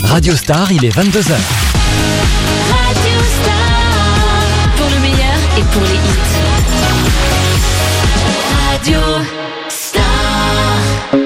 Radio Star, il est 22h. Radio Star, pour le meilleur et pour les hits. Radio Star.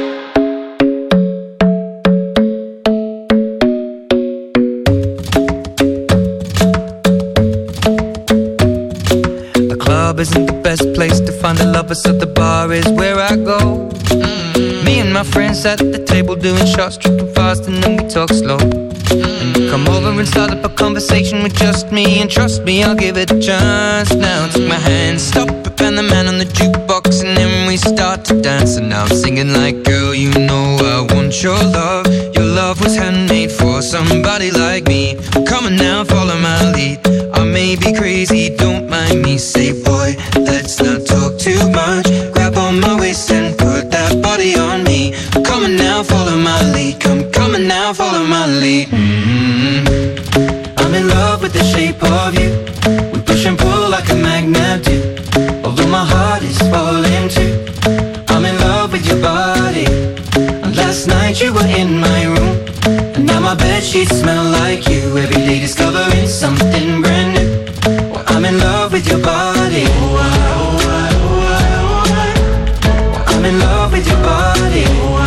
The club isn't the best place to find the lovers, so the bar is where I go. Me and my friends at the table doing shots, tripping fast, and then we talk slow. And you come over and start up a conversation with just me, and trust me, I'll give it a chance. Now take my hand, stop it, and the man on the jukebox, and then we start to dance. And now I'm singing like, girl, you know I want your love. Your love was handmade for somebody like me. Come on now, follow my lead. I may be crazy, don't mind me. Say, boy, let's not talk too much. Grab on my waist and put that body on me. Come on now, follow my lead. Come on now, follow my lead. I'm in love with the shape of you. We push and pull like a magnet do. Although my heart is falling too. I'm in love with your body. And last night you were in my room, and now my bedsheets smell like you. Every day discovering something brand new. Well, I'm in love with your body. I'm in love with your body.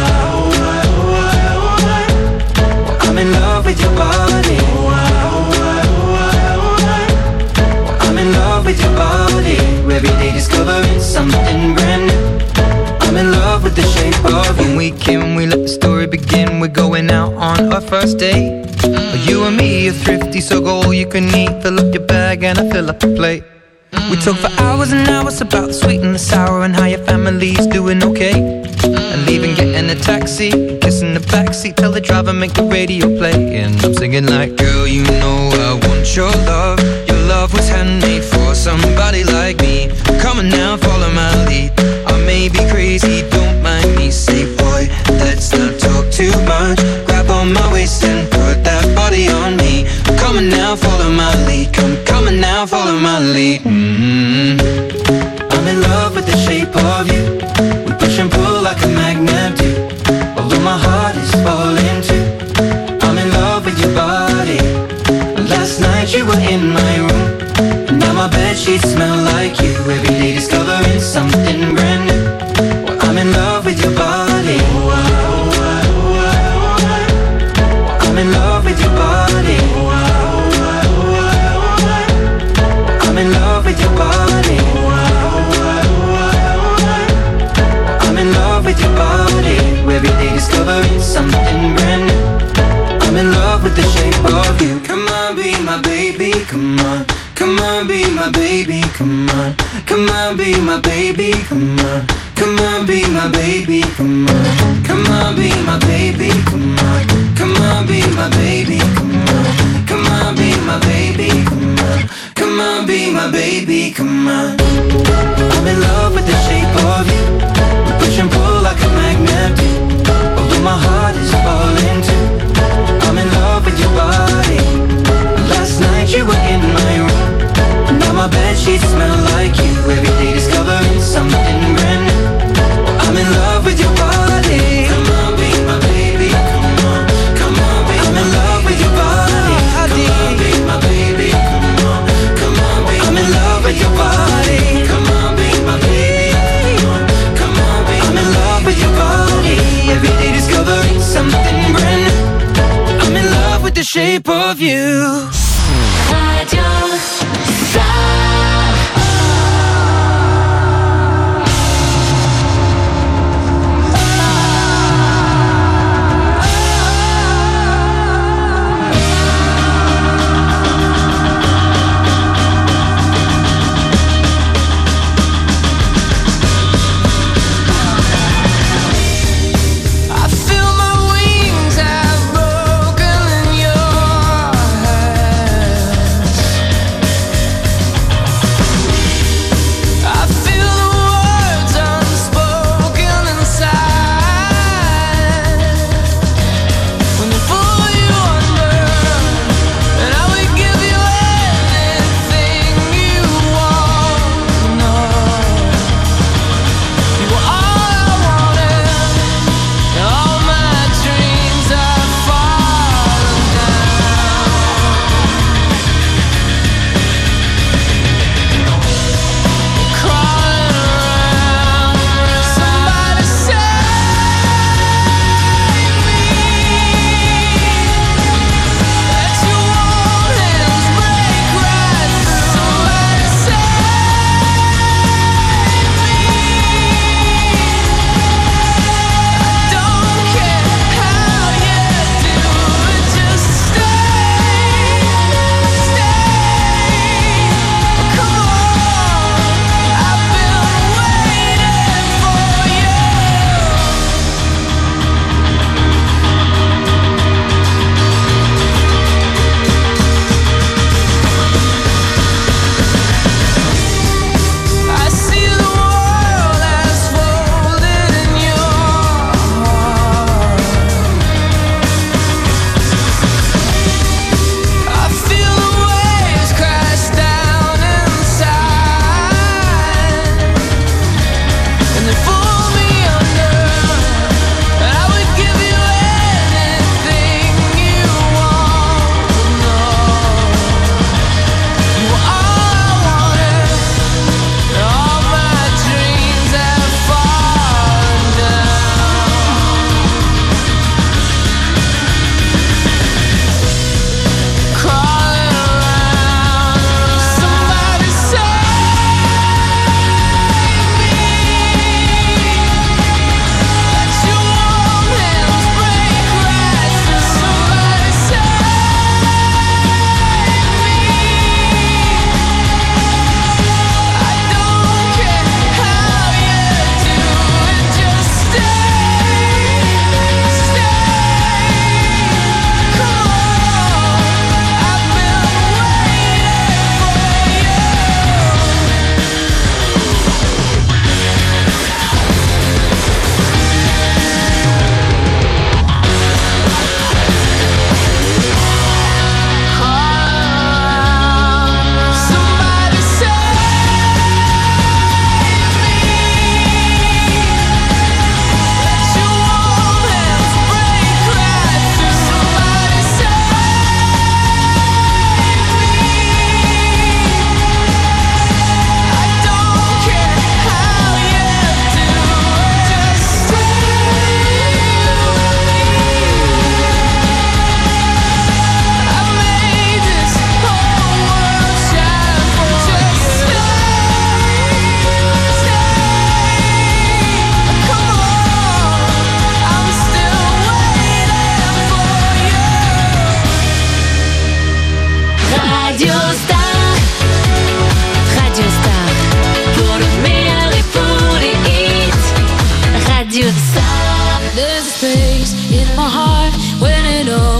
I'm in love with your body. I'm in love with your body. Every day discovering something brand new. I'm in love with the shape of you. When we came, we let the story begin. We're going out on our first date. You and me are thrifty, so go all you can eat. Fill up your bag and I fill up the plate. We talk for hours and hours about the sweet and the sour, and how your family's doing okay. And leaving, getting a taxi, kissing the backseat, tell the driver make the radio play. And I'm singing like, girl, you know I want your love. Your love was handmade for somebody like me. Come on now, follow my lead. I may be crazy, don't mind me. Say, boy, let's not talk too much. Grab on my waist and put that body on me. Come on now, follow my lead. Come on now, follow my lead. I'm in love with the shape of you. We push and pull like a magnet do. Although my heart is falling too. I'm in love with your body. Last night you were in my room, and now my bedsheets smell like you. Every day discovering something brand new. Well, I'm in love with your body. I'm in love with your body. I'm in love with your body. I'm in love with your body. Every day discovering something brand new. I'm in love with the shape of you. Come on, be my baby, come on. Come on, be my baby, come on. Come on, be my baby, come on. Come on, be my baby, come on. Come on, be my baby, come on. Come on, be my baby, come on. Come on, be my baby, come on. Come on, be my baby, come on. I'm in love with the shape of you. We push and pull like a magnet do. Although my heart is falling too. I'm in love with your body. Last night you were in my room, and now my bedsheets smell like you. Every day discovering something brand new. I'm in love with your body. Come on, be my baby, come on. Come on, be I'm in love with your body. Come on, be my baby, come on. Come on, be I'm in love with your body. Come on, be my baby, come on. Come on, be I'm in love with your body. Every day discovering something brand new. I'm in love with the shape of you. Radio Star.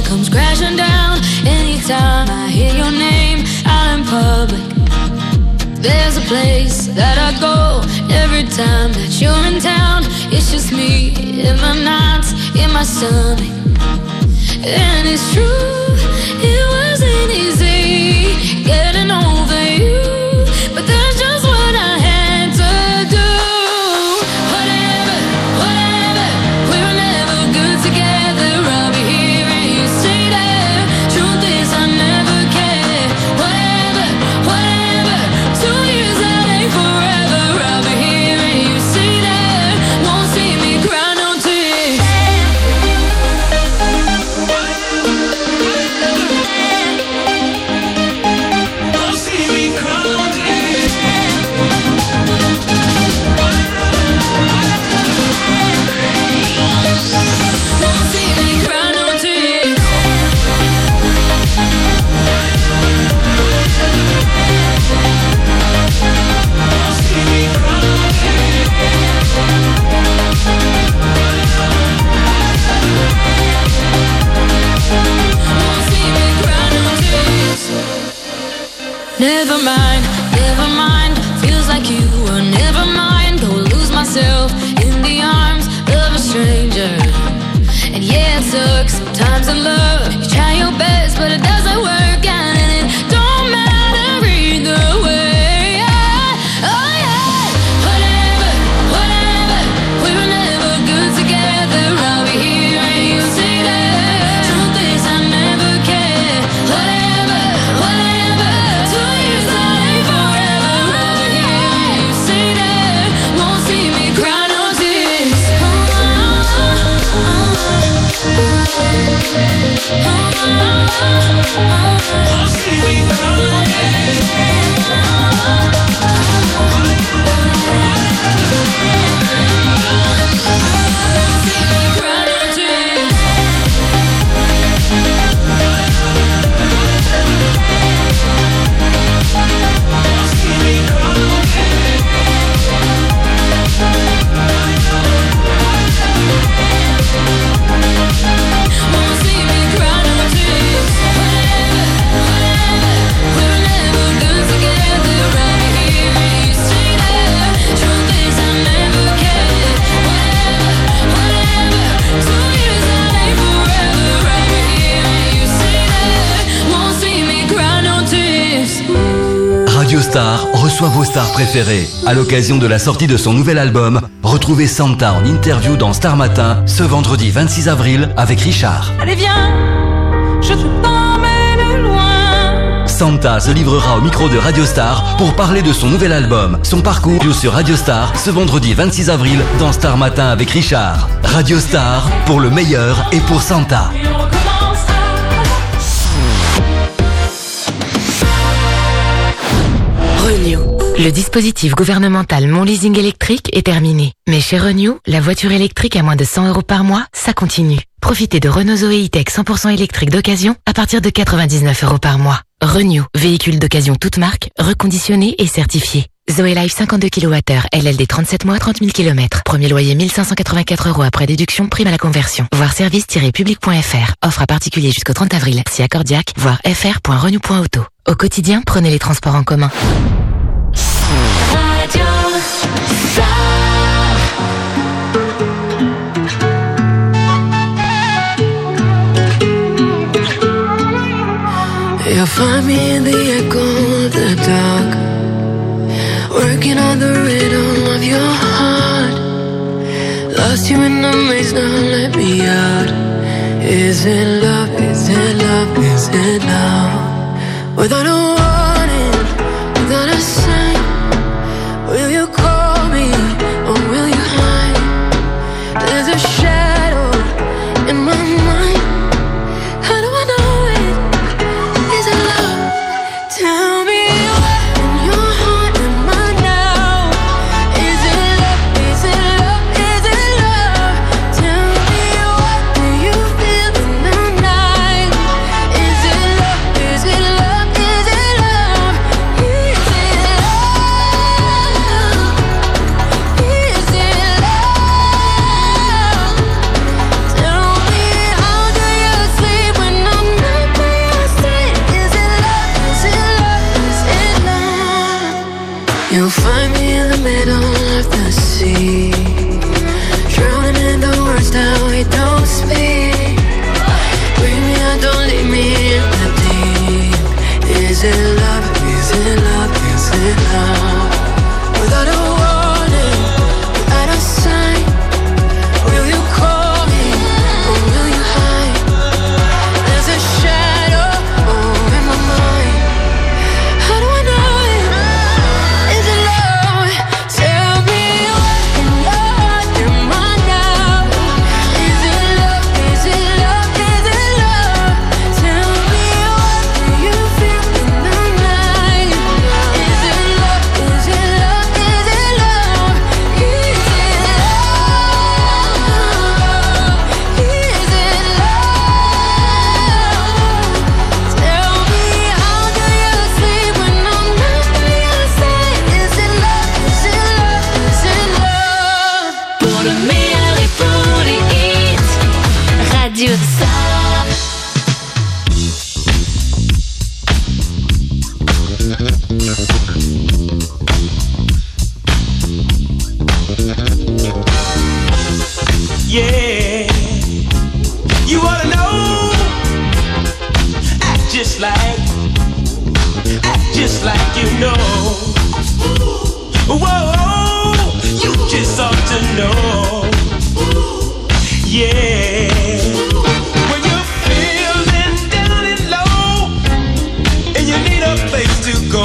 comes crashing down anytime I hear your name out in public. There's a place that I go every time that you're in town. It's just me in my nights, in my stomach. And it's true, it wasn't easy getting over you, but that's just what I had to do. Whatever, whatever, we were never good together. I'll be here and you say that. Truth is I never cared. Whatever, whatever, 2 years that ain't forever. I'll be here and you say that. Won't see me cry no tears. Won't see me cry no tears. Won't see me cry no tears. Won't see me cry no Won't see me cry no tears. Never mind, never mind. Feels like you were never mind. Go lose myself in the arms of a stranger. And yeah, it sucks sometimes in love. You try your best, but it doesn't work out, and it don't matter either way. Oh yeah, whatever, whatever. We were never good together. I'll be here and you say that. Truth is I never cared. Whatever, whatever. 2 years that ain't forever. I'll be here and you say that. Won't see me cry no tears. Won't see me cry no Radio Star reçoit vos stars préférées. À l'occasion de la sortie de son nouvel album, retrouvez Santa en interview dans Star Matin ce vendredi 26 avril avec Richard. Allez viens, je t'emmène loin. Santa se livrera au micro de Radio Star pour parler de son nouvel album. Son parcours sur Radio Star ce vendredi 26 avril dans Star Matin avec Richard. Radio Star pour le meilleur et pour Santa. Renew. Le dispositif gouvernemental Mon Leasing électrique est terminé. Mais chez Renew, la voiture électrique à moins de 100 € par mois, ça continue. Profitez de Renault Zoe E-Tech 100% électrique d'occasion à partir de 99 € par mois. Renew, véhicule d'occasion toute marque, reconditionné et certifié. Zoe Life 52 kWh, LLD 37 mois, 30 000 km. Premier loyer 1584 € après déduction, prime à la conversion. Voir service-public.fr. Offre à particulier jusqu'au 30 avril. Si accordiaque, voir fr.renew.auto. Au quotidien, prenez les transports en commun. Radio Star. You'll find me in the echo of the dark, working on the rhythm of your heart. Lost you in the maze, now let me out. Is it love, is it love, is it love? Without a warning, without a sign, will you call me or will you hide? There's a shadow in my mind. How do I know it? Is it love? Tell me what in your heart am I now? Is it love? Is it love? Is it love? Tell me what do you feel in the night? Is it love? Is it love? Is it love? Is it love? know. Yeah. When you're feeling down and low and you need a place to go.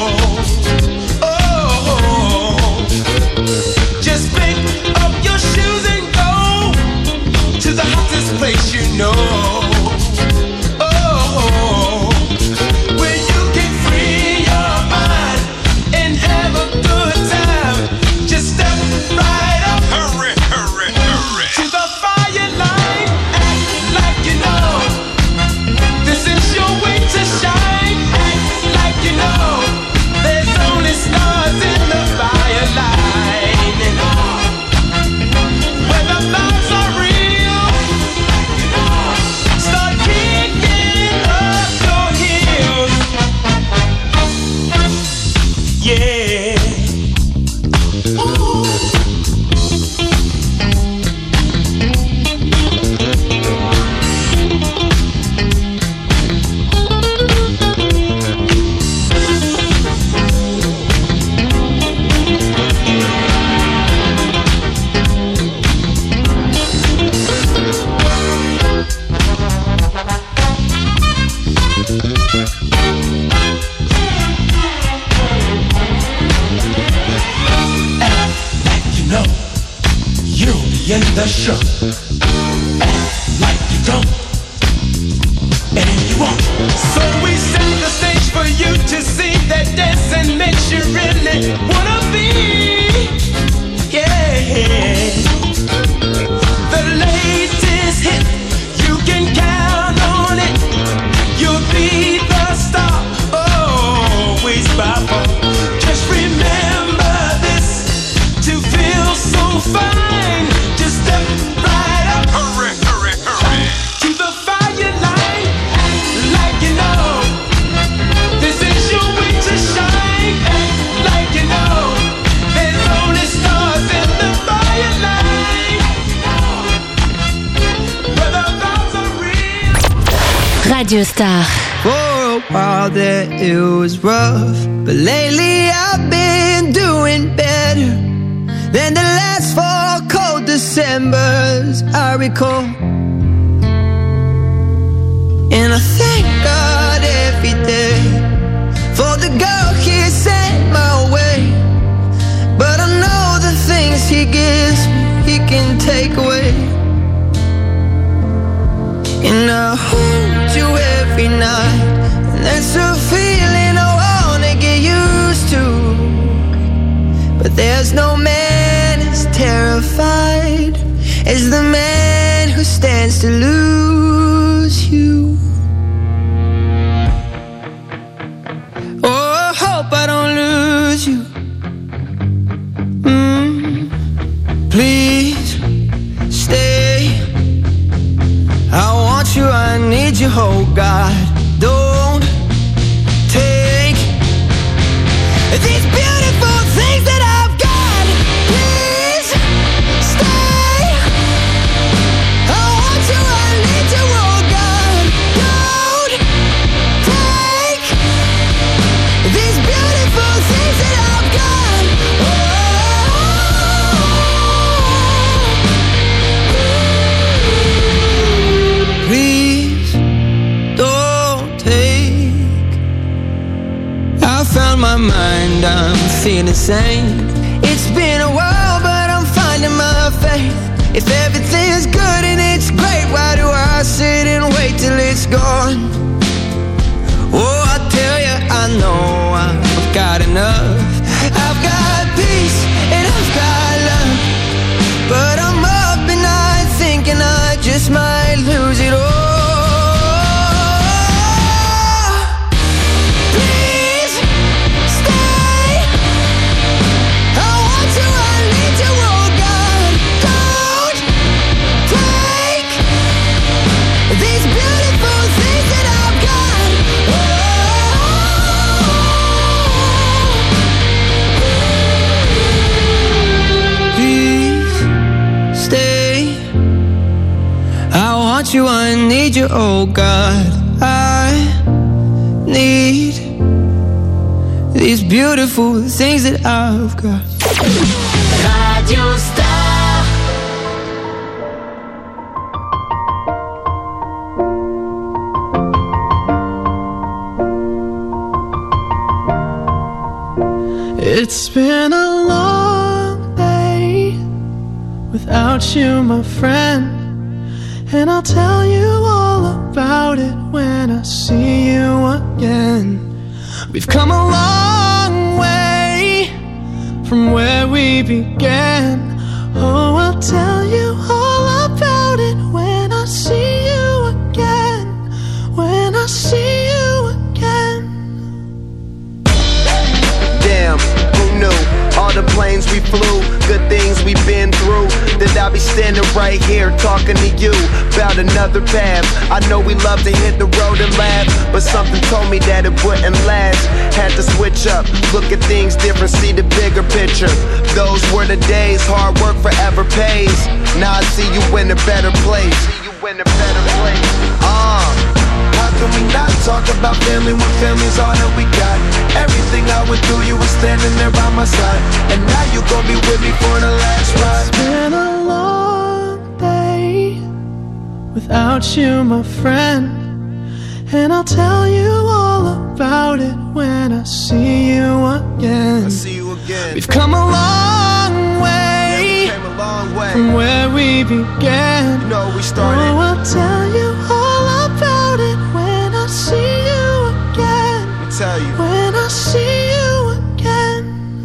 Oh, just pick up your shoes and go to the hottest place you know. In the show, act like you don't, and you won't. So we set the stage for you to see that dancing makes you really wanna be. Yeah, the latest hit, you can count on it. You'll be the star, always by far. Just remember this, to feel so fine. Step right up, hurry, hurry, hurry, to the fire line, act like you know, this is your way to shine, act like you know, there's only stars in the fire line, where the vows are real. Radio Star. For a while there it was rough, but lately I've been doing better than the last 4 cold Decembers I recall. And I thank God every day for the girl He sent my way. But I know the things He gives me, He can take away. And I hold you every night, and that's a feeling I wanna get used to. But there's no man as terrified as the man who stands to lose you. Oh, I hope I don't lose you. Please stay. I want you, I need you, oh God. Don't take these beautiful things that I've got. Please stay. I want you, I need you, oh God. Don't take these beautiful things that I've got. Please don't take. I found my mind, I'm feeling sane. It's been a while, but I'm finding my faith. If everything's good and it's great, why do I sit and wait till it's gone? Oh, I tell you, I know I've got enough. I've got peace and I've got love, but I'm up and I thinking I just might lose it all. You, I need you, oh God. I need these beautiful things that I've got. Radio Star. It's been a long day without you, my friend, and I'll tell you all about it when I see you again. We've come a long way from where we began. Oh, I'll tell you all about it when I see you again. When I see you again. Damn, who knew? All the planes we flew, good things we've been through, that I'll be standing right here talking to you about another path. I know we love to hit the road and laugh, but something told me that it wouldn't last. Had to switch up, look at things different, see the bigger picture. Those were the days, hard work forever pays. Now I see you in a better place. How can we not talk about family when family's all that we got? Everything I went through, you were standing there by my side, and now you gon' be with me for the last ride. It's been a long day without you, my friend, and I'll tell you all about it when I see you again. We've come a long way, from where we began. You know we started. Oh, I'll tell you all about it when I see you again. I'll tell you. When I see you again.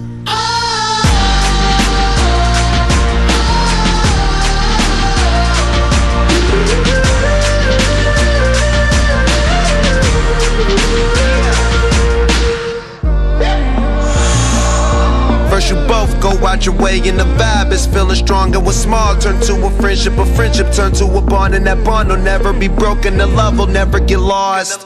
First you both go out your way and the vibe is feeling strong, and what's small turn to a friendship turn to a bond, and that bond will never be broken, the love will never get lost.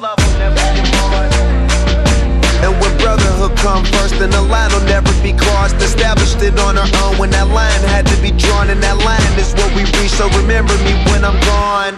And when brotherhood come first, then the line will never be crossed. Established it on our own when that line had to be drawn, and that line is what we reach, so remember me when I'm gone.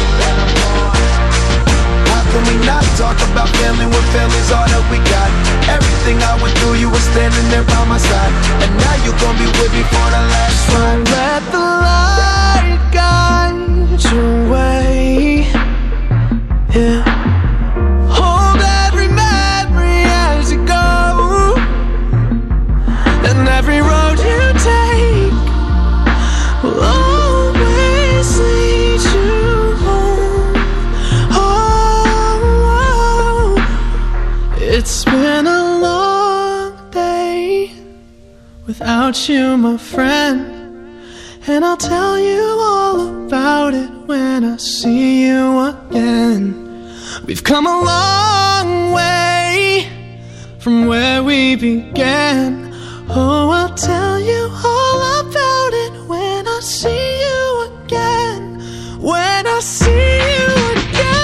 How can we not talk about family when family's all that we got? Everything I went through, you were standing there by my side, and now you gon' be with me for the last ride. Let the light guide your way. Yeah. Hold every memory as you go, and every road you take will always lead you home. Oh, it's been a long day without you, my friend, and I'll tell you all about it when I see you again. We've come a long way from where we began. Oh, I'll tell you all about it when I see you again. When I see you again.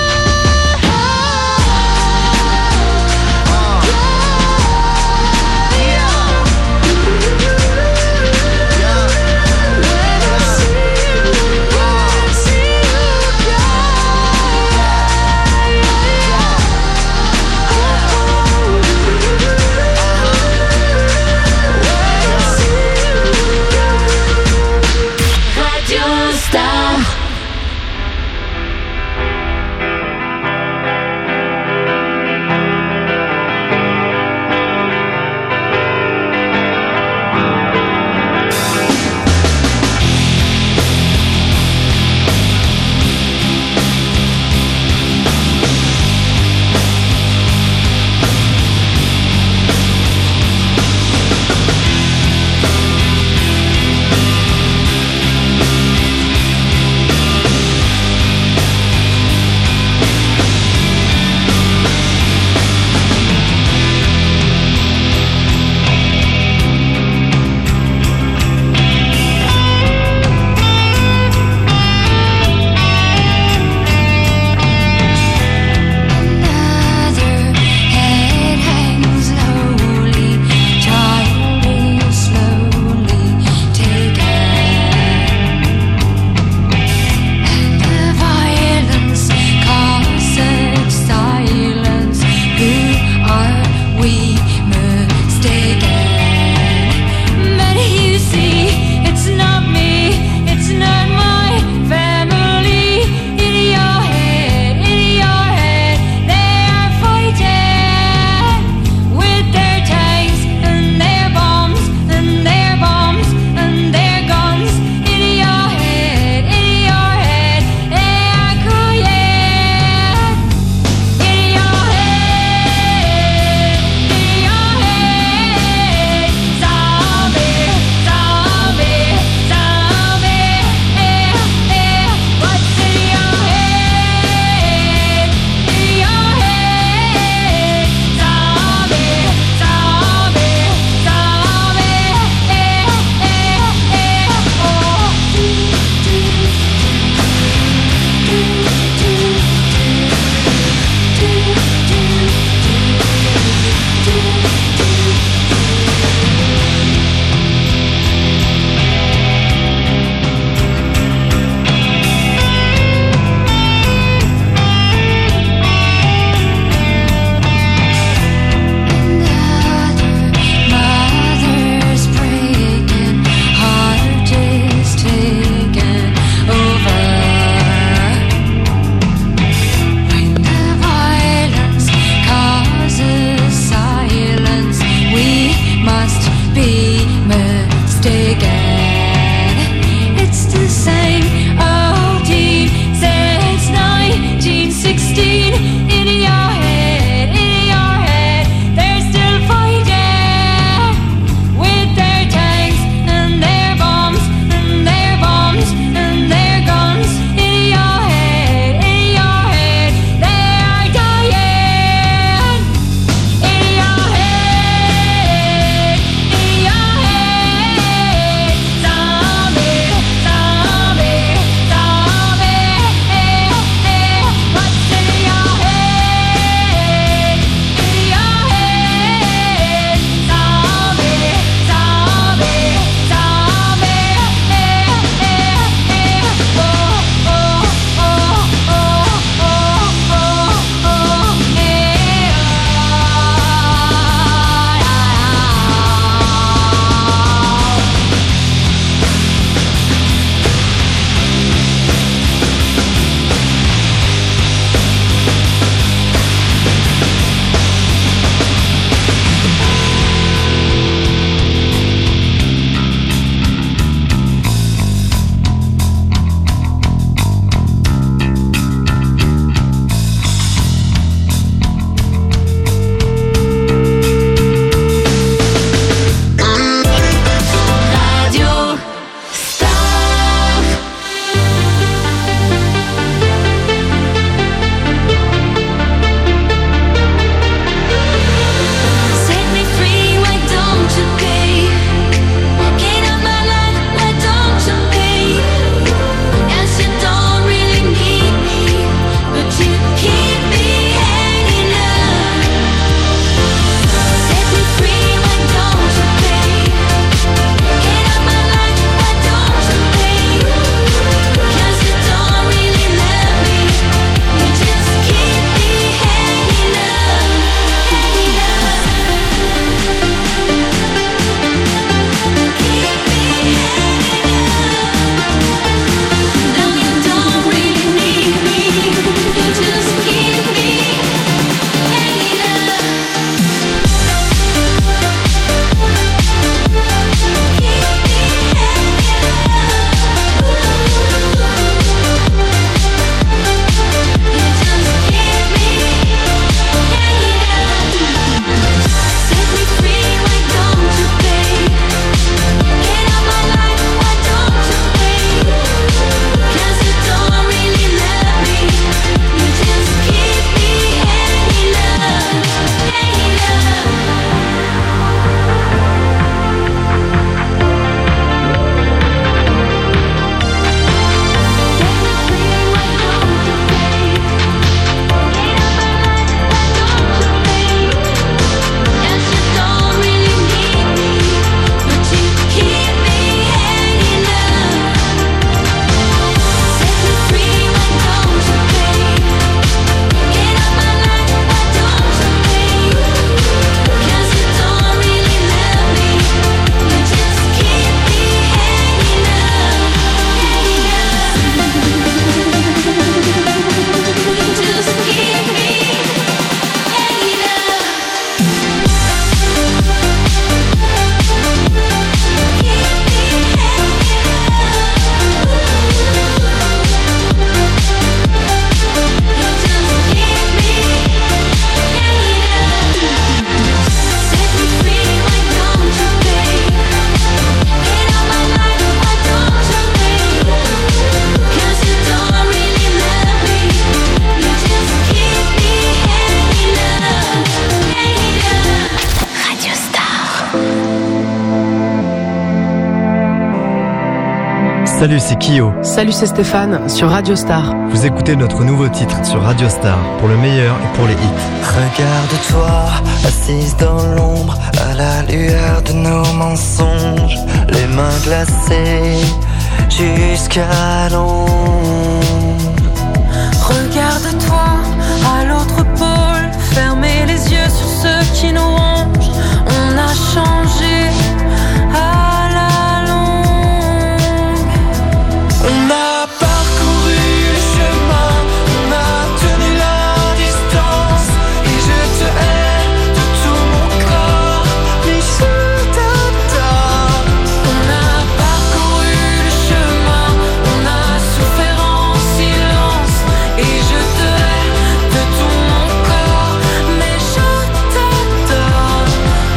Salut, c'est Kyo. Salut, c'est Stéphane sur Radio Star. Vous écoutez notre nouveau titre sur Radio Star pour le meilleur et pour les hits. Regarde-toi, assise dans l'ombre, à la lueur de nos mensonges, les mains glacées jusqu'à l'ombre. Regarde-toi à l'autre pôle, fermez les yeux sur ceux qui nous rongent. On a changé à la longue. On a parcouru le chemin, on a tenu la distance, et je te hais de tout mon corps, mais je t'adore. On a parcouru le chemin, on a souffert en silence, et je te hais de tout mon corps, mais je t'adore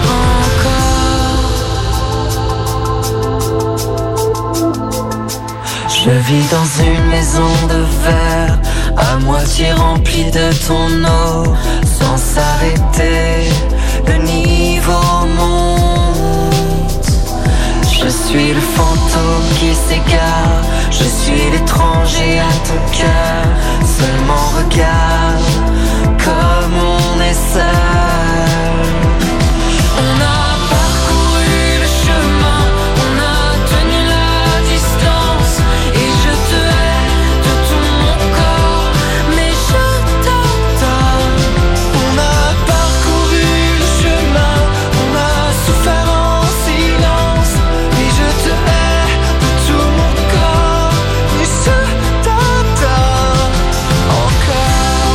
encore. Je vis dans une maison de verre, à moitié remplie de ton eau, sans s'arrêter, le niveau monte. Je suis le fantôme qui s'égare, je suis l'étranger à ton cœur. Seulement regarde comme on est seul. On a parcouru le chemin, on a tenu la distance, et je te hais de tout mon corps, mais je t'adore. On a parcouru le chemin, on a souffert en silence, et je te hais de tout mon corps, mais je t'adore encore.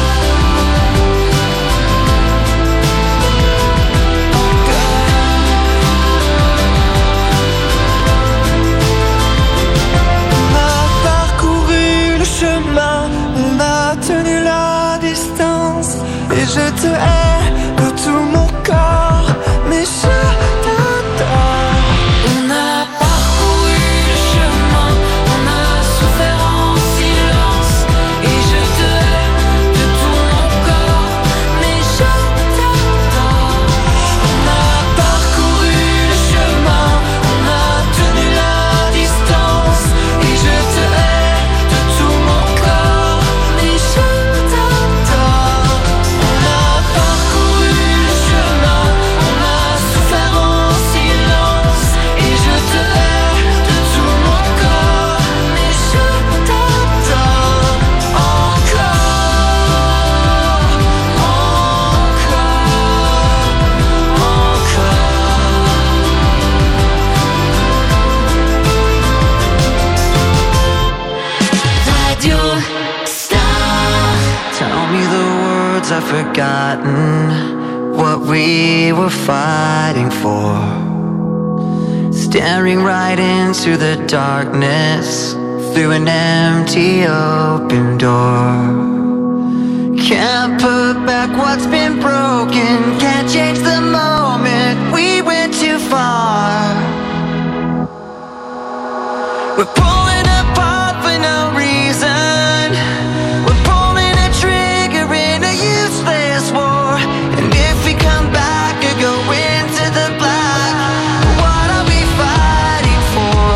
On a parcouru le chemin, on a tenu la distance, et je te hais de tout mon corps, mais je t'adore. On a parcouru le chemin, on a souffert en silence, et je te hais de tout mon corps, mais je t'adore. On a parcouru le chemin, on a tenu la distance, et je te hais de tout mon corps, mais je t'adore. On a parcouru le chemin, on a souffert en silence, et je te hais de tout mon corps, mais je t'adore Radio Star. Tell me the words I've forgotten, what we were fighting for. Staring right into the darkness, through an empty open door. Can't put back what's been broken, can't change the moment, we went too far. We're pulling apart for no reason, we're pulling a trigger in a useless war. And if we come back or go into the black, what are we fighting for?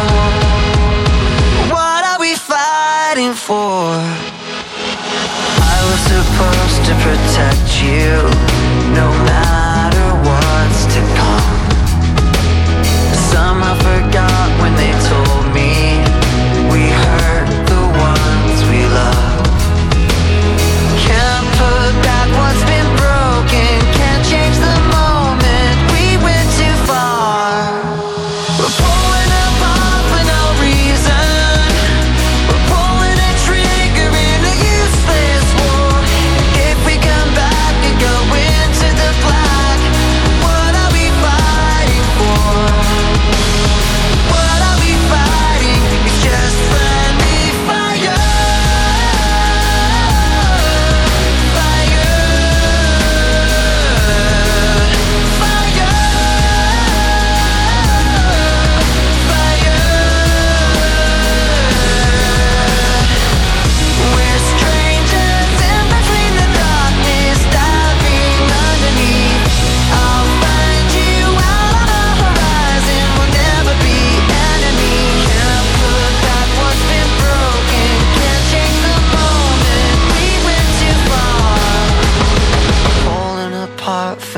What are we fighting for? I was supposed to protect you, no matter what's to come. Somehow forgot when they told me we hurt the ones we love. Can't put back what's been broken, can't change the moment, we went too far. We're pulling apart for no reason, we're pulling a trigger in a useless war. And if we come back and go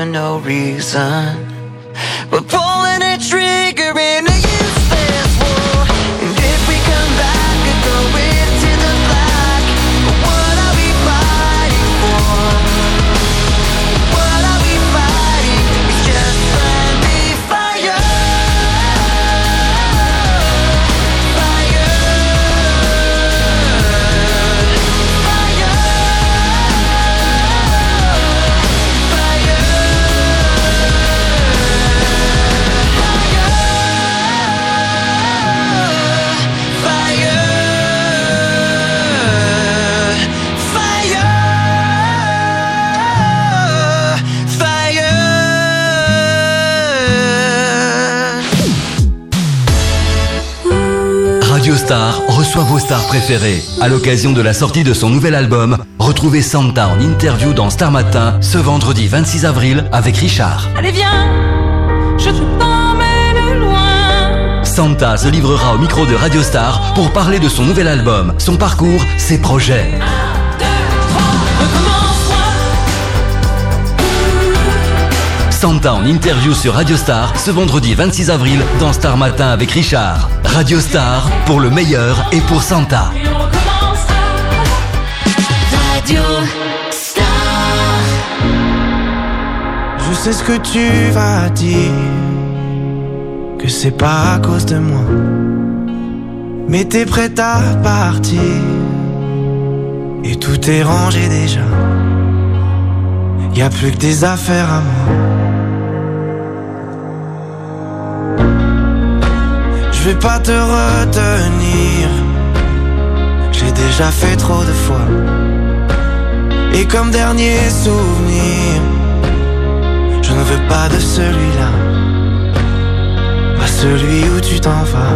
for no reason. We're pulling a trigger in a useless war. And if we come back and go into the black, what are we fighting for? What are we fighting? It's just friendly fire. Fire. Fire. Radio Star reçoit vos stars préférées. À l'occasion de la sortie de son nouvel album, retrouvez Santa en interview dans Star Matin ce vendredi 26 avril avec Richard. Allez viens, je t'emmène loin. Santa se livrera au micro de Radio Star pour parler de son nouvel album, son parcours, ses projets. 1, 2, 3, recommence-moi. Santa en interview sur Radio Star ce vendredi 26 avril dans Star Matin avec Richard. Radio Star pour le meilleur et pour Santa. Et on recommencera. Radio Star. Je sais ce que tu vas dire, que c'est pas à cause de moi, mais t'es prête à partir et tout est rangé déjà. Y a plus que des affaires à moi. Je vais pas te retenir, j'ai déjà fait trop de fois. Et comme dernier souvenir, je ne veux pas de celui-là, pas celui où tu t'en vas.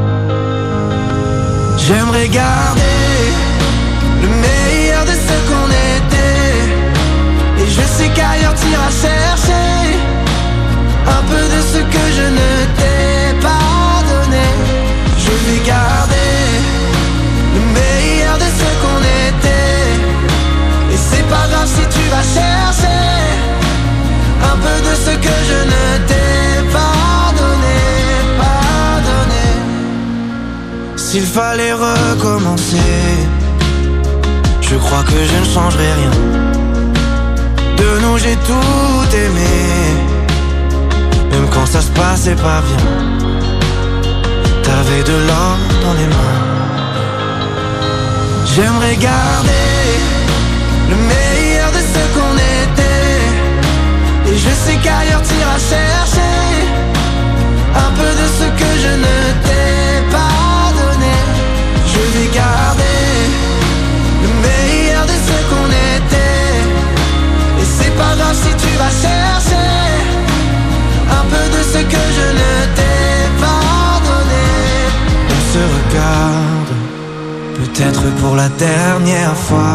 J'aimerais garder le meilleur de ce qu'on était, et je sais qu'ailleurs t'iras chercher un peu de ce que je ne t'ai pas donné. Je vais garder le meilleur de ce qu'on était, et c'est pas grave si tu vas chercher un peu de ce que je ne t'ai pas donné, pas donné. S'il fallait recommencer, je crois que je ne changerai rien. De nous j'ai tout aimé, même quand ça se passait pas bien. T'avais de l'or dans les mains. J'aimerais garder le meilleur de ce qu'on était, et je sais qu'ailleurs t'iras chercher un peu de ce que je ne t'ai pas donné. Je vais garder le meilleur de ce qu'on était, et c'est pas grave si tu vas chercher un peu de ce que je ne t'ai pas donné. On se regarde, peut-être pour la dernière fois,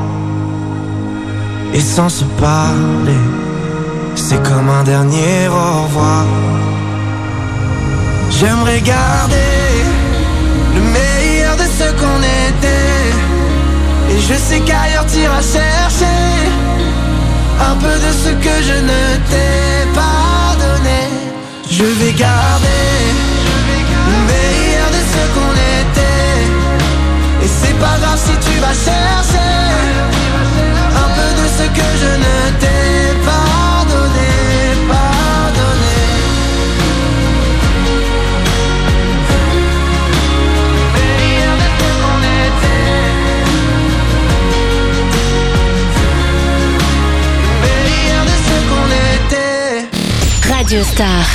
et sans se parler, c'est comme un dernier au revoir. J'aimerais garder le meilleur de ce qu'on était, et je sais qu'ailleurs t'iras chercher un peu de ce que je ne t'ai pas donné. Je vais garder le meilleur de ce qu'on était, et c'est pas grave si tu vas chercher un peu de ce que je ne t'ai pas donné, pas donné. Le meilleur de ce qu'on était, le meilleur de ce qu'on était. Radio Star.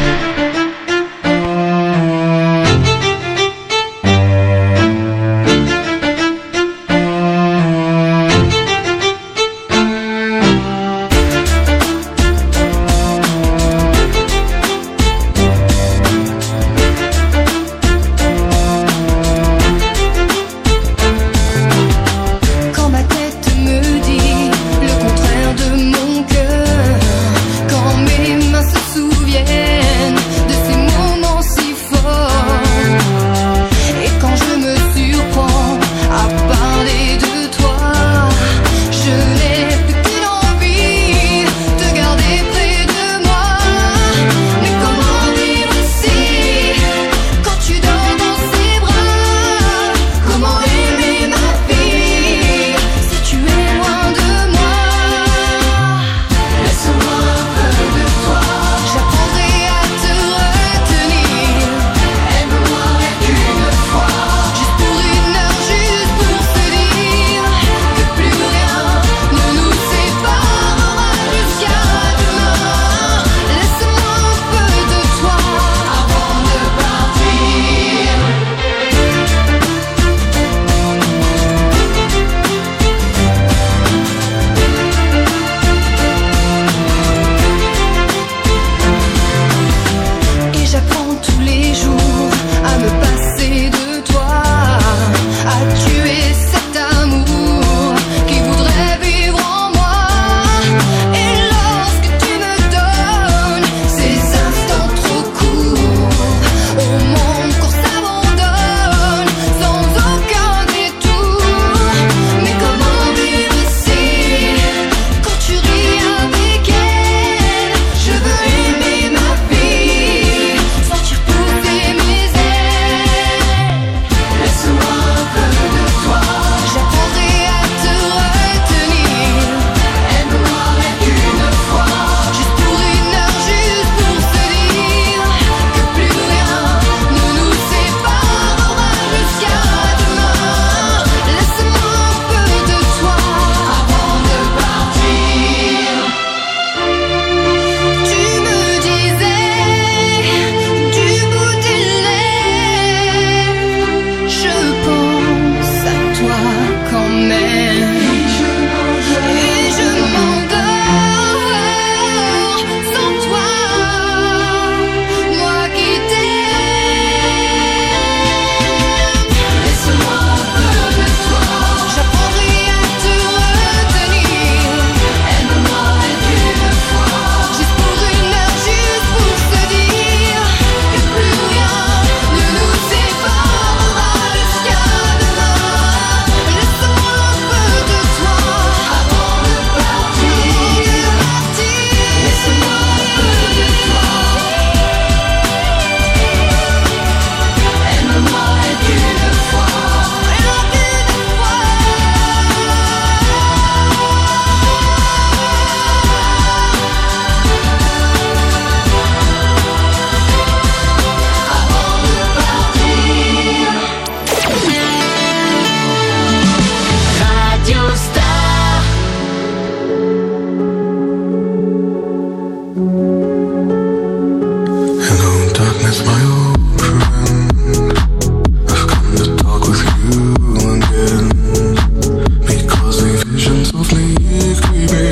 Quand ma tête me dit le contraire de mon cœur, quand mes mains se souviennent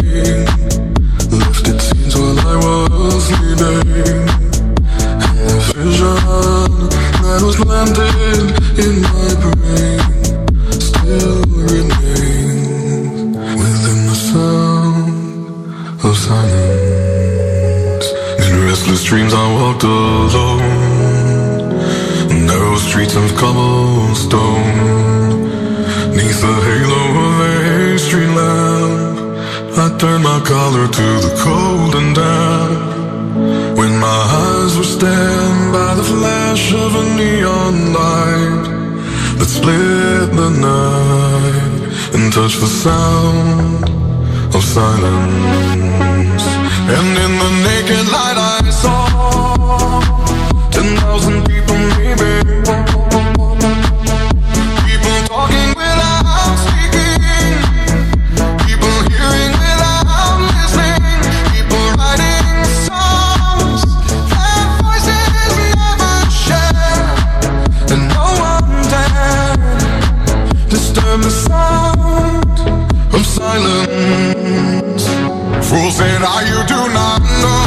dreaming. Lifted scenes while I was sleeping. And the vision that was planted in my brain still remains within the sound of silence. In restless dreams I walked alone, narrow streets of cobblestone. Neath the halo of a street lamp, I turned my collar to the cold and damp. When my eyes were stabbed by the flash of a neon light that split the night and touched the sound of silence. And in the naked light I saw 10,000 people maybe, people talking without speaking, people hearing without listening, people writing songs their voices never share, and no one dared disturb the sound of silence. Fool said, you do not know.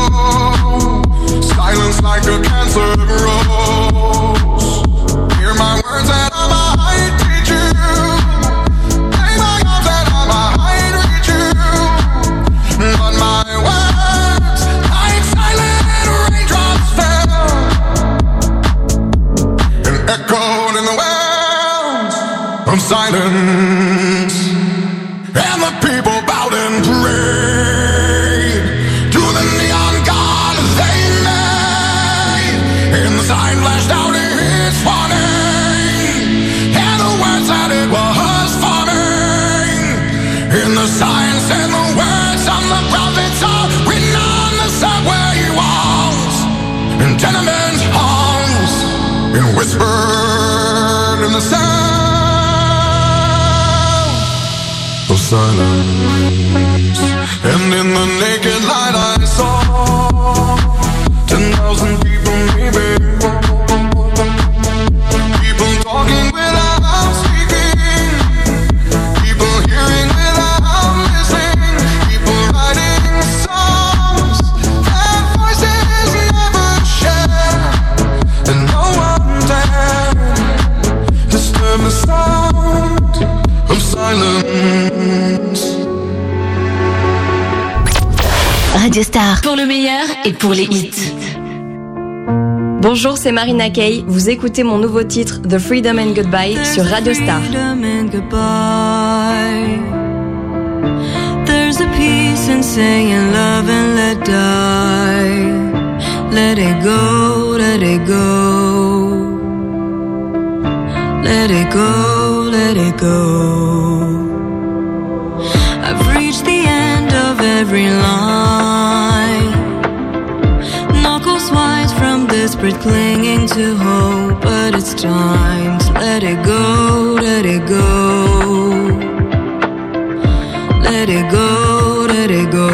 Silence like a cancer grows. Hear my words and I might teach you. Play my arms and I might reach you. But my words, like silent raindrops fell and echoed in the wells of silence. And the people bowed and prayed to the neon god they made. And the sign flashed out its warning, and the words that it was forming. And the sign said the words of the prophets are written on the subway walls and tenement halls, and whispered in the sound of silence. And in the naked light I saw 10,000 people maybe, people talking without speaking, people hearing without listening, people writing songs their voices never share, and no one dared disturb the sound of silence. Radio Star, pour le meilleur et pour les hits. Bonjour, c'est Marina Kaye. Vous écoutez mon nouveau titre The Freedom and Goodbye sur Radio Star. There's a peace in saying love and let die. Let it go, let it go. Let it go, let it go. I've reached the end of every line. Knuckles wise from desperate clinging to hope, but it's time to let it go, let it go. Let it go, let it go.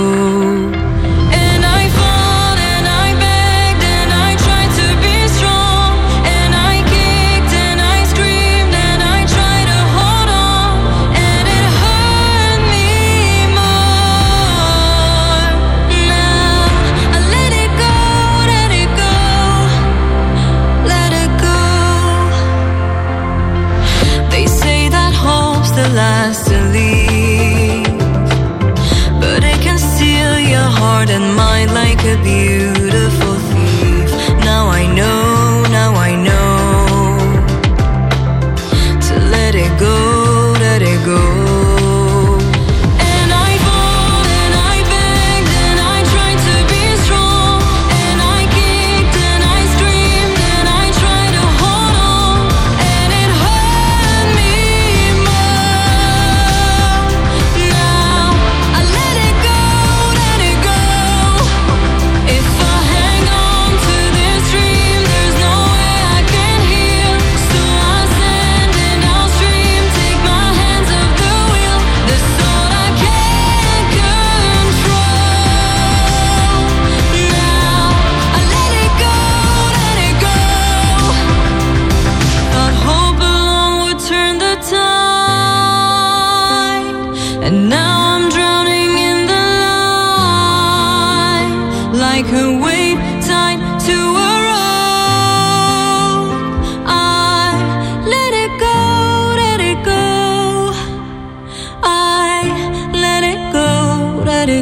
Last to leave, but it can steal your heart and mind like a beautiful thief. Now I know, now I know to let it go, let it go. If I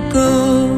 it go.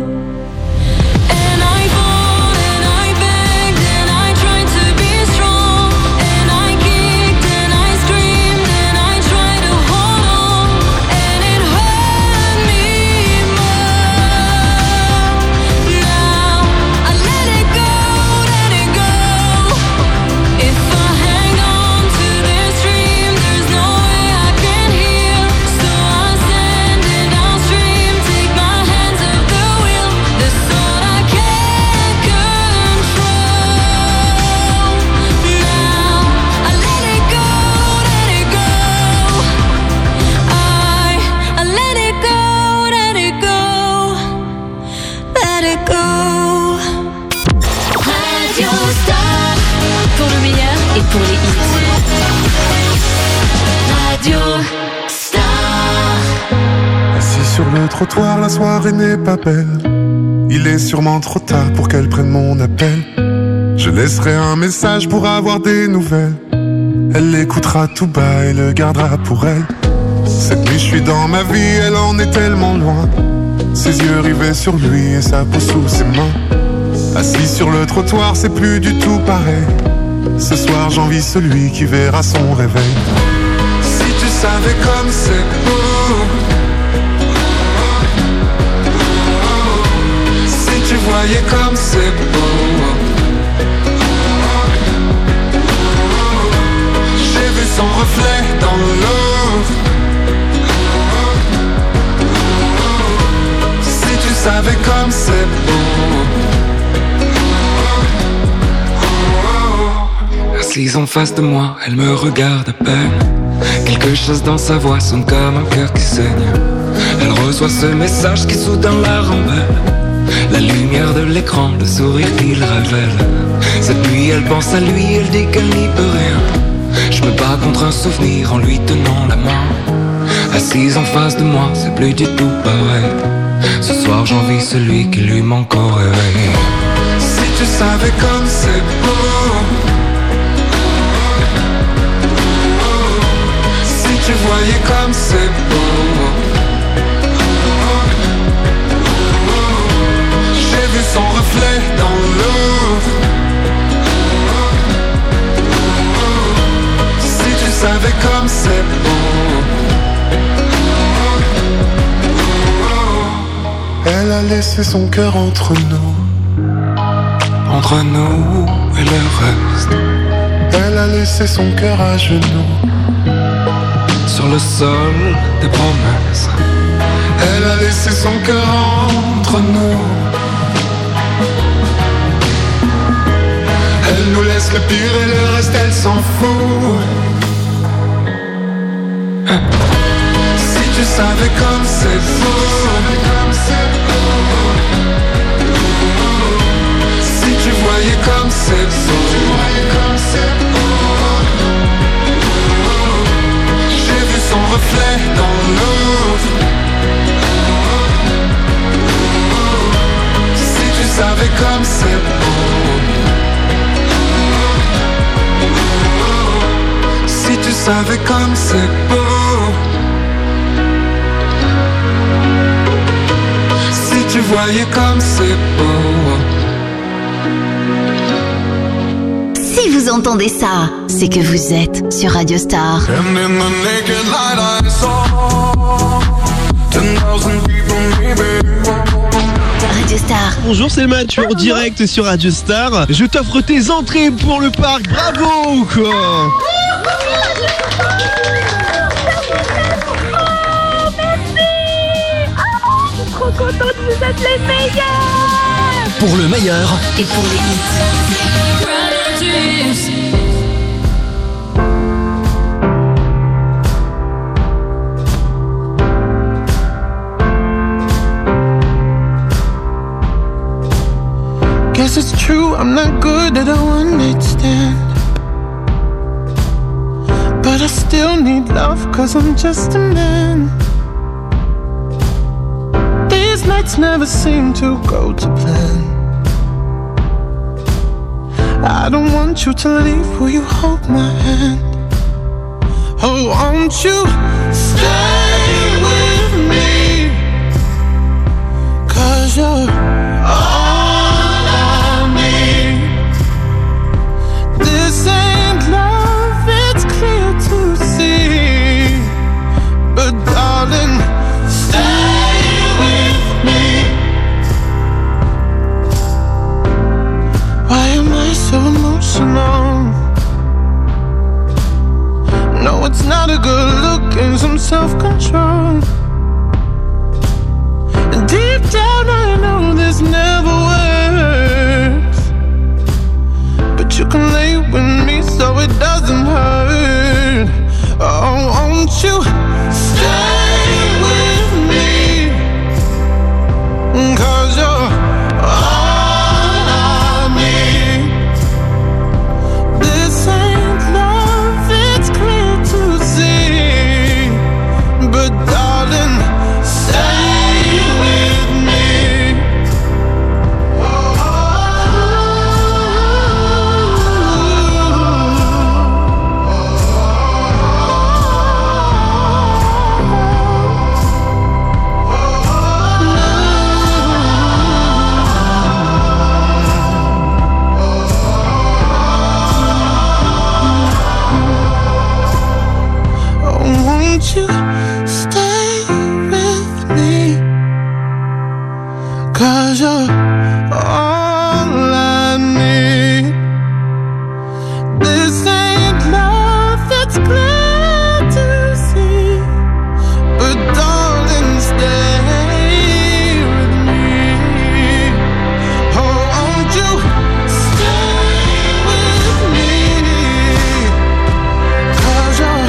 Pour les hits. Radio Star. Assis sur le trottoir, la soirée n'est pas belle. Il est sûrement trop tard pour qu'elle prenne mon appel. Je laisserai un message pour avoir des nouvelles. Elle l'écoutera tout bas et le gardera pour elle. Cette nuit je suis dans ma vie, elle en est tellement loin. Ses yeux rivés sur lui et sa peau sous ses mains. Assis sur le trottoir, c'est plus du tout pareil. Ce soir j'envie celui qui verra son réveil. Si tu savais comme c'est beau, si tu voyais comme c'est beau. J'ai vu son reflet dans l'eau. Si tu savais comme c'est beau. Assise en face de moi, elle me regarde à peine. Quelque chose dans sa voix sonne comme un cœur qui saigne. Elle reçoit ce message qui soudain la rembelle. La lumière de l'écran, le sourire qu'il révèle. Cette nuit elle pense à lui, elle dit qu'elle n'y peut rien. Je me bats contre un souvenir en lui tenant la main. Assise en face de moi, c'est plus du tout pareil. Ce soir j'envie celui qui lui manque au réveil. Si tu savais comme c'est beau. Tu voyais comme c'est beau. J'ai vu son reflet dans l'eau. Si tu savais comme c'est beau. Elle a laissé son cœur entre nous et le reste. Elle a laissé son cœur à genoux sur le sol des promesses. Elle a laissé son cœur entre nous. Elle nous laisse le pire et le reste elle s'en fout. Si tu savais comme c'est beau. Si tu voyais comme c'est beau. Son reflet dans l'eau. Si tu savais comme c'est beau. Si tu savais comme c'est beau. Si tu voyais comme c'est beau. Si vous entendez ça, c'est que vous êtes sur Radio Star. Radio Star. Bonjour, c'est Mathieu en direct sur Radio Star. Je t'offre tes entrées pour le parc. Bravo quoi. Trop contente, vous êtes les meilleurs. Pour le meilleur et pour les hits. Guess it's true, I'm not good at a one-night stand. But I still need love, cause I'm just a man. These nights never seem to go to plan. I don't want you to leave, will you hold my hand? Oh, won't you stay with me? down, I know this never works. But you can lay with me so it doesn't hurt. Oh, won't you stay with me? 'Cause you're all I need. This ain't love, it's clear to see. But darling, stay with me. Won't you stay with me? 'Cause you're all I need. This ain't love, it's clear to see. But darling, stay with me. Oh, won't you stay with me? 'Cause you're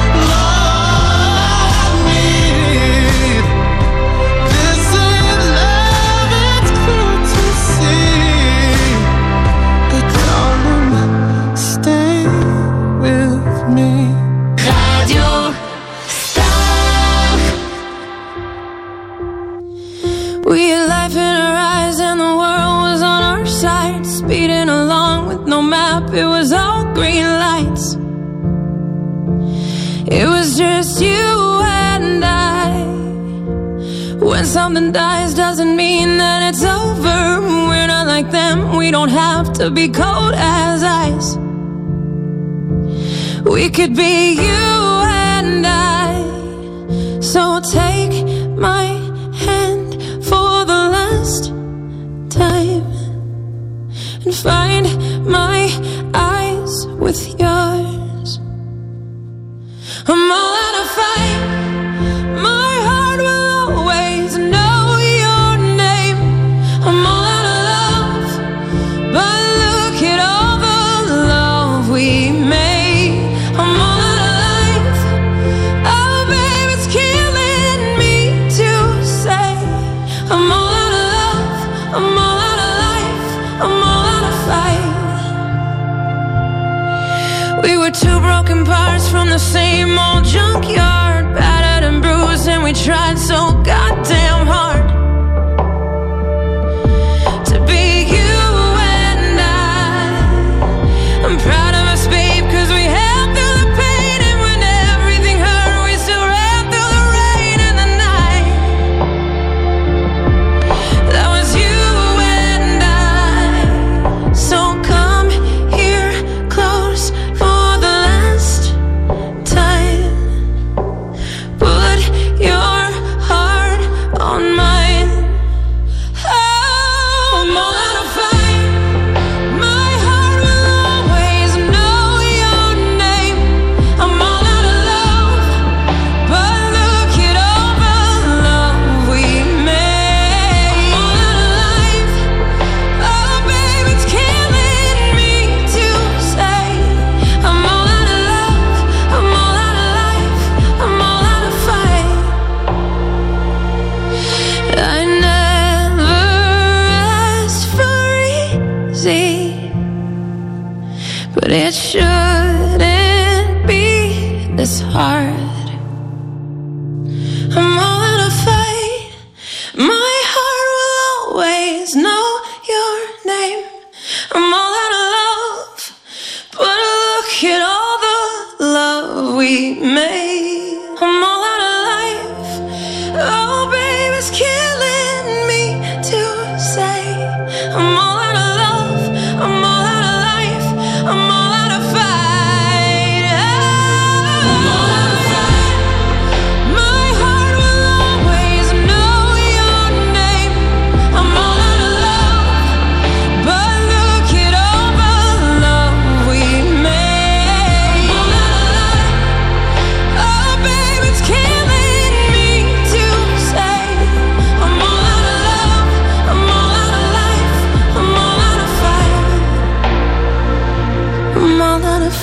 We had life in our eyes and the world was on our side. Speeding along with no map, it was all green lights. It was just you and I. When something dies doesn't mean that it's over. We're not like them, we don't have to be cold as ice. We could be you and I. So take my hand for the last time and find my eyes with yours. I'm all out of fight. My heart will always know your name. I'm all out of love, but look at all the love we made. I'm all out of life. Oh, babe, it's killing me to say. I'm all out of love. I'm all out of life. I'm all out of fight. We were two broken parts from the same old junkyard, battered and bruised, and we tried so goddamn hard to be you and I. I'm proud of us, babe, 'cause we held through the pain, and when everything hurt, we still ran through the rain and the night. That was you and I. So come here close for the last time. Put your heart on mine. Oh, I'm all out of fight. My heart will always know your name. I'm all out of love, but look at all the love we made. I'm all out of life. Oh, babe, it's killing me to say. I'm all out of love. I'm all out of life. I'm all out of fight. I never asked for easy, but it should